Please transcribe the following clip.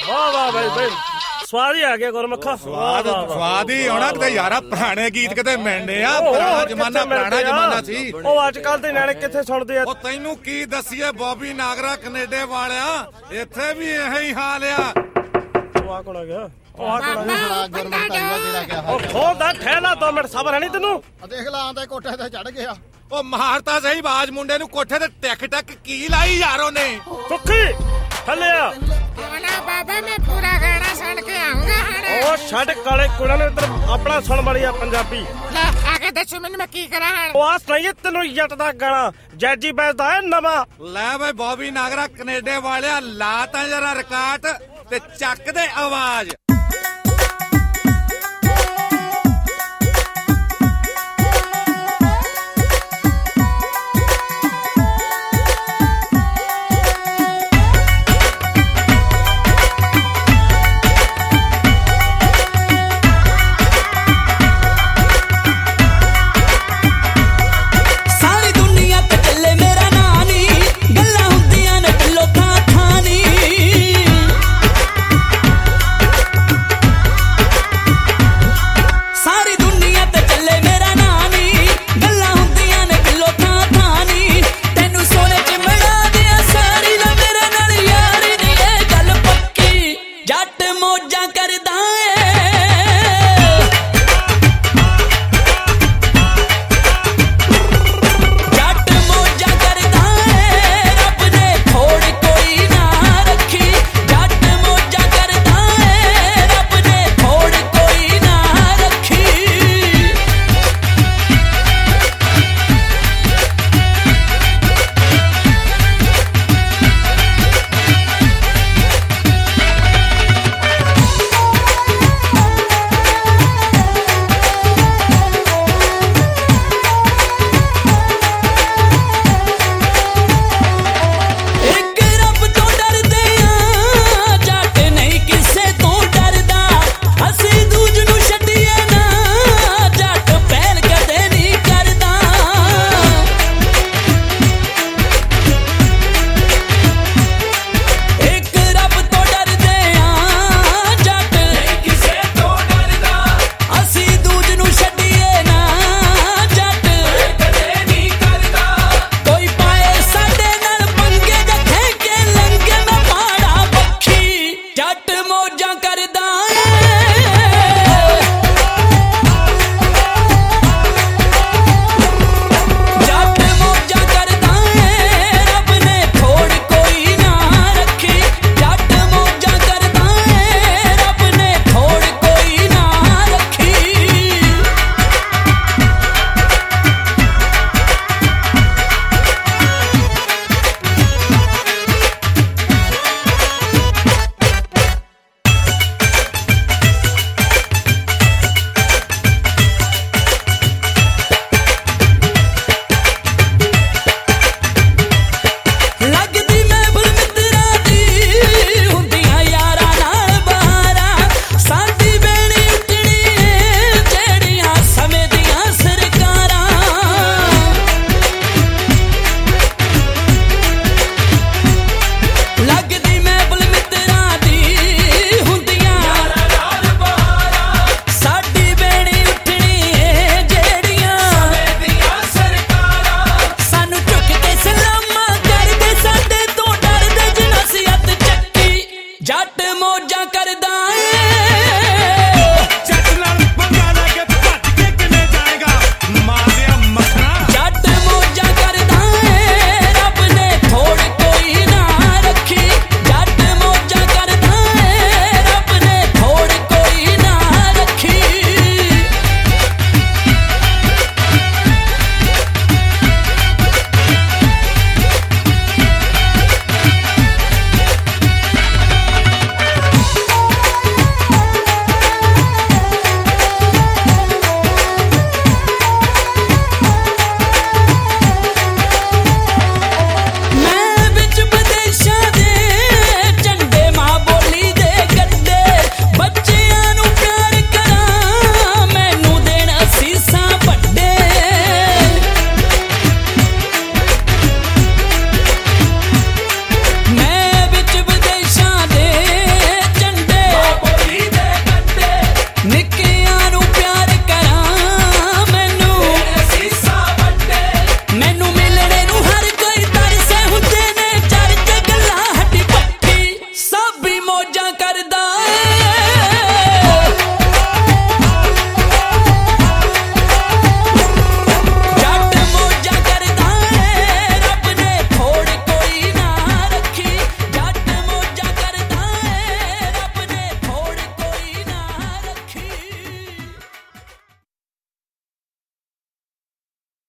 ਵਾਹ ਵਾਹ ਬਾਈ ਬਾਈ ਸਵਾਦ ਹੀ ਆ ਗਿਆ ਗੁਰਮੁਖਾ। ਸਵਾਦ ਹੀ ਆਉਣਾ ਕਿਤੇ ਯਾਰਾ, ਪੁਰਾਣੇ ਗੀਤ ਕਿਤੇ ਮਿਲਣੇ ਆ। ਪੁਰਾਣਾ ਜ਼ਮਾਨਾ ਸੀ। ਉਹ ਅੱਜ ਕੱਲ ਦੇ ਨਿਆਣੇ ਕਿੱਥੇ ਸੁਣਦੇ ਆ। ਉਹ ਤੈਨੂੰ ਕੀ ਦੱਸੀਏ ਬੌਬੀ ਨਾਗਰਾ ਕੈਨੇਡਾ ਵਾਲਿਆ, ਇੱਥੇ ਵੀ ਇਹੋ ਹੀ ਹਾਲ ਆ। ਉਹ ਆ ਕੋਲ ਆ ਗਿਆ, ਉਹ ਆ ਕੋਲ ਆ ਗਿਆ। ਉਹ ਖੋਦਾ ਠਹਿਲਾ 2 ਮਿੰਟ ਸਬਰ ਹੈ ਨਹੀਂ ਤੈਨੂੰ। ਦੇਖ ਲਾ ਆਂਦਾ ਕੋਠੇ ਤੇ ਚੜ ਗਿਆ। ਉਹ ਮਾਰਤਾ ਸਹੀ ਬਾਜ ਮੁੰਡੇ ਨੂੰ ਕੋਠੇ ਤੇ ਟਿਕ ਟਕ ਕੀ ਲਾਈ ਯਾਰ ਉਹਨੇ। ਸੁੱਖੀ ਥੱਲੇ ਆ। ਬਾਬਾ ਮੈਂ ਪੂਰਾ ਗਾਣਾ ਸੁਣ ਕੇ ਆਉਂਗਾ ਹੁਣ। ਉਹ ਛੱਡ ਕਾਲੇ ਕੁੜਾਂ ਨੇ ਇੱਧਰ ਆਪਣਾ ਸੁਣ ਵਾਲੀ ਆ ਪੰਜਾਬੀ। ਲੈ ਆ ਕੇ ਦੱਸੋ ਮੈਨੂੰ ਮੈਂ ਕੀ ਕਰਾਂ ਹੁਣ। ਉਹ ਆ ਸੁਣਾਈਏ ਤੈਨੂੰ ਜੱਟ ਦਾ ਗਾਣਾ, ਜੈਜੀ ਬੈਸਦਾ ਹੈ ਨਵਾਂ। ਲੈ ਬਈ ਬੌਬੀ ਨਾਗਰਾ ਕੈਨੇਡਾ ਵਾਲਿਆ, ਲਾ ਤਾਂ ਜਰਾ ਰਿਕਾਰਡ ਤੇ ਚੱਕ ਦੇ ਆਵਾਜ਼।